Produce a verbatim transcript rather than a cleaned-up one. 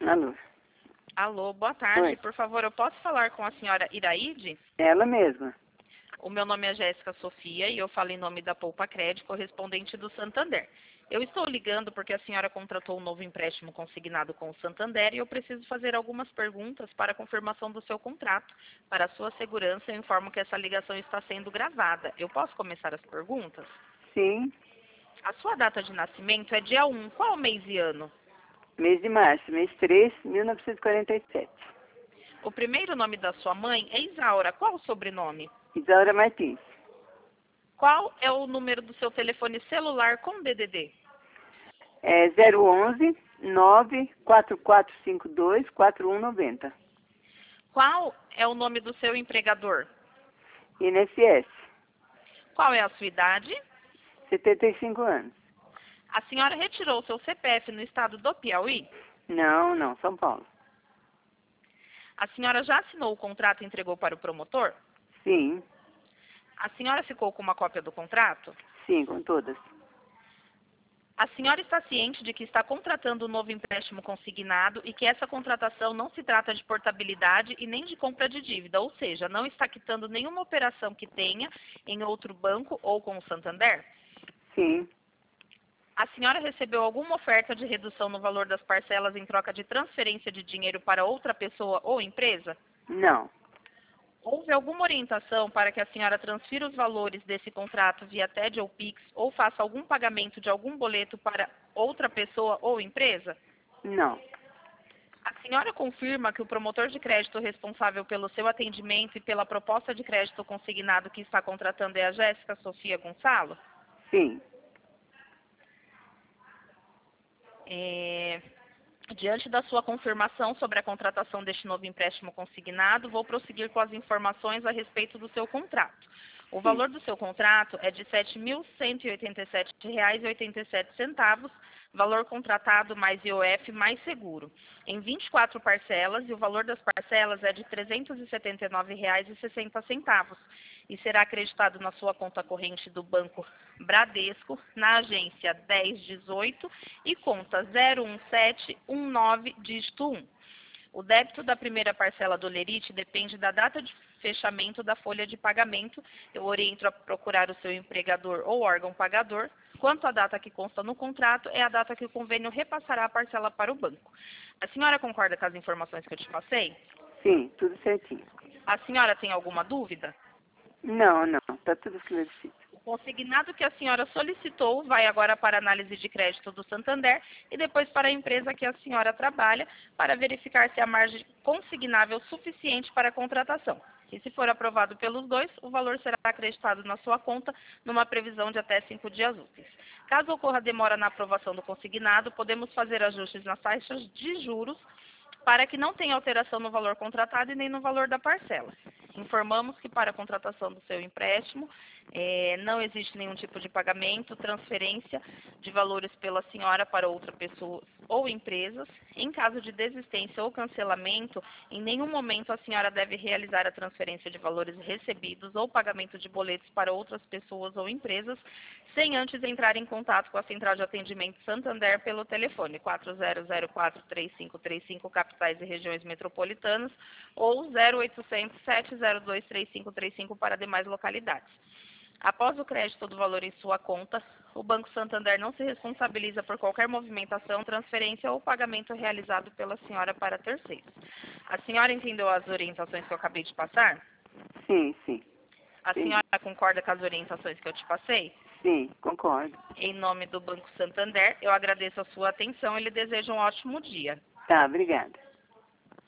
Alô. Alô, boa tarde. Oi. Por favor, eu posso falar com a senhora Iraide? Ela mesma. O meu nome é Jéssica Sofia e eu falo em nome da Poupa Crédito, correspondente do Santander. Eu estou ligando porque a senhora contratou um novo empréstimo consignado com o Santander e eu preciso fazer algumas perguntas para a confirmação do seu contrato. Para a sua segurança, eu informo que essa ligação está sendo gravada. Eu posso começar as perguntas? Sim. A sua data de nascimento é dia um. Qual mês e ano? Mês de março, mês três, mil novecentos e quarenta e sete. O primeiro nome da sua mãe é Isaura. Qual o sobrenome? Isaura Martins. Qual é o número do seu telefone celular com D D D? É zero onze, nove quatro quatro cinco dois, quatro um nove zero. Qual é o nome do seu empregador? I N S S. Qual é a sua idade? setenta e cinco anos. A senhora retirou seu C P F no estado do Piauí? Não, não, São Paulo. A senhora já assinou o contrato e entregou para o promotor? Sim, A senhora ficou com uma cópia do contrato? sim, com todas. A senhora está ciente de que está contratando um novo empréstimo consignado e que essa contratação não se trata de portabilidade e nem de compra de dívida, ou seja, não está quitando nenhuma operação que tenha em outro banco ou com o Santander? Sim, A senhora recebeu alguma oferta de redução no valor das parcelas em troca de transferência de dinheiro para outra pessoa ou empresa? não, Houve alguma orientação para que a senhora transfira os valores desse contrato via T E D ou Pix ou faça algum pagamento de algum boleto para outra pessoa ou empresa? não. A senhora confirma que o promotor de crédito responsável pelo seu atendimento e pela proposta de crédito consignado que está contratando é a Jéssica Sofia Gonçalo? Sim, É... Diante da sua confirmação sobre a contratação deste novo empréstimo consignado, vou prosseguir com as informações a respeito do seu contrato. O sim, valor do seu contrato é de sete mil cento e oitenta e sete reais e oitenta e sete centavos, valor contratado mais I O F mais seguro, em vinte e quatro parcelas, e o valor das parcelas é de trezentos e setenta e nove reais e sessenta centavos e será acreditado na sua conta corrente do Banco Bradesco, na agência dez dezoito e conta zero um sete um nove, dígito um. O débito da primeira parcela do lerite depende da data de fechamento da folha de pagamento. Eu oriento a procurar o seu empregador ou órgão pagador. Quanto à data que consta no contrato, é a data que o convênio repassará a parcela para o banco. A senhora concorda com as informações que eu te passei? sim, tudo certinho. A senhora tem alguma dúvida? Não, não, tá tudo esclarecido. O consignado que a senhora solicitou vai agora para a análise de crédito do Santander e depois para a empresa que a senhora trabalha para verificar se a margem consignável é suficiente para a contratação. E se for aprovado pelos dois, o valor será acreditado na sua conta numa previsão de até cinco dias úteis. Caso ocorra demora na aprovação do consignado, podemos fazer ajustes nas taxas de juros para que não tenha alteração no valor contratado e nem no valor da parcela. Informamos que para a contratação do seu empréstimo eh, não existe nenhum tipo de pagamento, transferência de valores pela senhora para outra pessoa ou empresas. Em caso de desistência ou cancelamento, em nenhum momento a senhora deve realizar a transferência de valores recebidos ou pagamento de boletos para outras pessoas ou empresas, sem antes entrar em contato com a Central de Atendimento Santander pelo telefone quatro zero zero quatro, três cinco três cinco, capitais e regiões metropolitanas, ou zero oitocentos, sete zero dois, três cinco três cinco para demais localidades. Após o crédito do valor em sua conta, o Banco Santander não se responsabiliza por qualquer movimentação, transferência ou pagamento realizado pela senhora para terceiros. A senhora entendeu as orientações que eu acabei de passar? Sim, sim, A sim, senhora concorda com as orientações que eu te passei? sim, concordo. Em nome do Banco Santander, eu agradeço a sua atenção e lhe desejo um ótimo dia. Tá, obrigada.